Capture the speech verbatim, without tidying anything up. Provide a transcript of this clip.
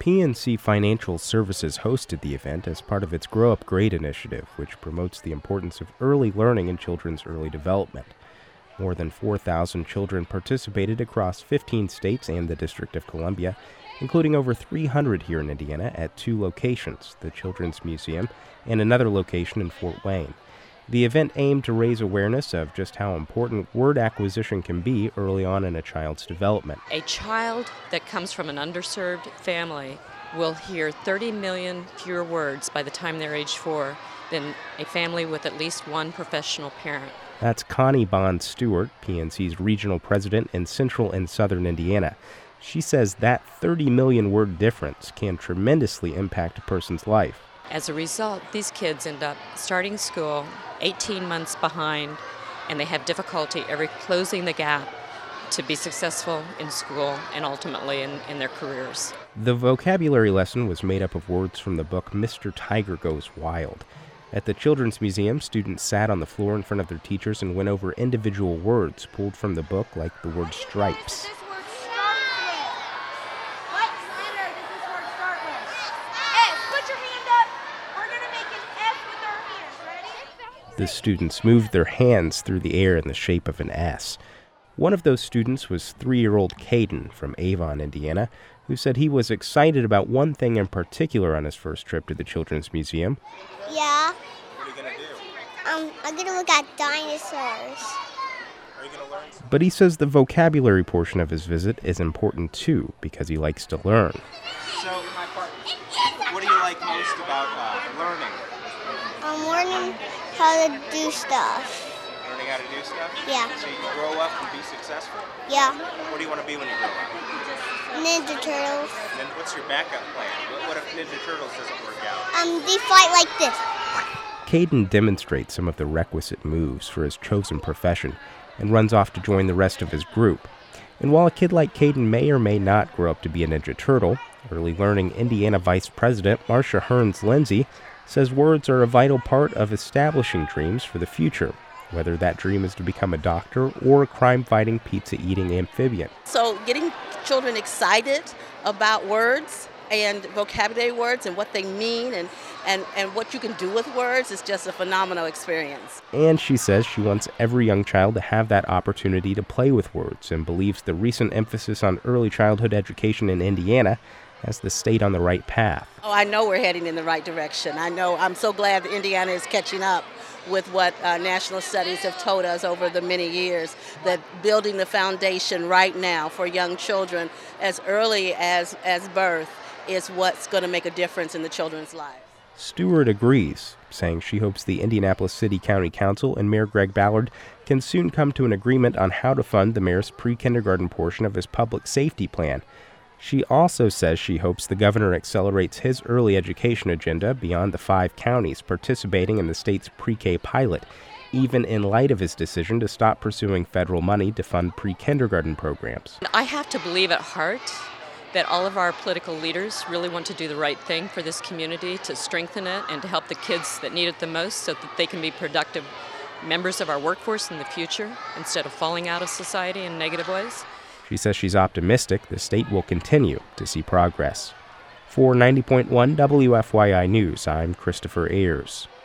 P N C Financial Services hosted the event as part of its Grow Up Great initiative, which promotes the importance of early learning in children's early development. More than four thousand children participated across fifteen states and the District of Columbia, including over three hundred here in Indiana at two locations, the Children's Museum and another location in Fort Wayne. The event aimed to raise awareness of just how important word acquisition can be early on in a child's development. A child that comes from an underserved family will hear thirty million fewer words by the time they're age four than a family with at least one professional parent. That's Connie Bond Stewart, P N C's regional president in Central and Southern Indiana. She says that thirty million word difference can tremendously impact a person's life. As a result, these kids end up starting school eighteen months behind, and they have difficulty ever closing the gap to be successful in school and ultimately in, in their careers. The vocabulary lesson was made up of words from the book Mister Tiger Goes Wild. At the Children's Museum, students sat on the floor in front of their teachers and went over individual words pulled from the book, like the word stripes. The students moved their hands through the air in the shape of an S. One of those students was three-year-old Caden from Avon, Indiana, who said he was excited about one thing in particular on his first trip to the Children's Museum. Yeah. What are you going to do? Um, I'm going to look at dinosaurs. Are you going to learn something? But he says the vocabulary portion of his visit is important too, because he likes to learn. So, what do you like most about uh, learning? I'm learning how to do stuff. Learning how to do stuff? Yeah. So you can grow up and be successful? Yeah. What do you want to be when you grow up? Ninja Turtles. And then what's your backup plan? What, what if Ninja Turtles doesn't work out? Um, they fight like this. Caden demonstrates some of the requisite moves for his chosen profession and runs off to join the rest of his group. And while a kid like Caden may or may not grow up to be a Ninja Turtle, Early Learning Indiana Vice President Marcia Hearns Lindsay says words are a vital part of establishing dreams for the future, whether that dream is to become a doctor or a crime-fighting, pizza-eating amphibian. So getting children excited about words and vocabulary words and what they mean and, and, and what you can do with words is just a phenomenal experience. And she says she wants every young child to have that opportunity to play with words and believes the recent emphasis on early childhood education in Indiana has the state on the right path. Oh, I know we're heading in the right direction. I know. I'm so glad that Indiana is catching up with what uh, national studies have told us over the many years, that building the foundation right now for young children as early as, as birth is what's going to make a difference in the children's lives. Stewart agrees, saying she hopes the Indianapolis City County Council and Mayor Greg Ballard can soon come to an agreement on how to fund the mayor's pre-kindergarten portion of his public safety plan. She also says she hopes the governor accelerates his early education agenda beyond the five counties participating in the state's pre-K pilot, even in light of his decision to stop pursuing federal money to fund pre-kindergarten programs. I have to believe at heart that all of our political leaders really want to do the right thing for this community, to strengthen it and to help the kids that need it the most so that they can be productive members of our workforce in the future instead of falling out of society in negative ways. She says she's optimistic the state will continue to see progress. For ninety point one W F Y I News, I'm Christopher Ayers.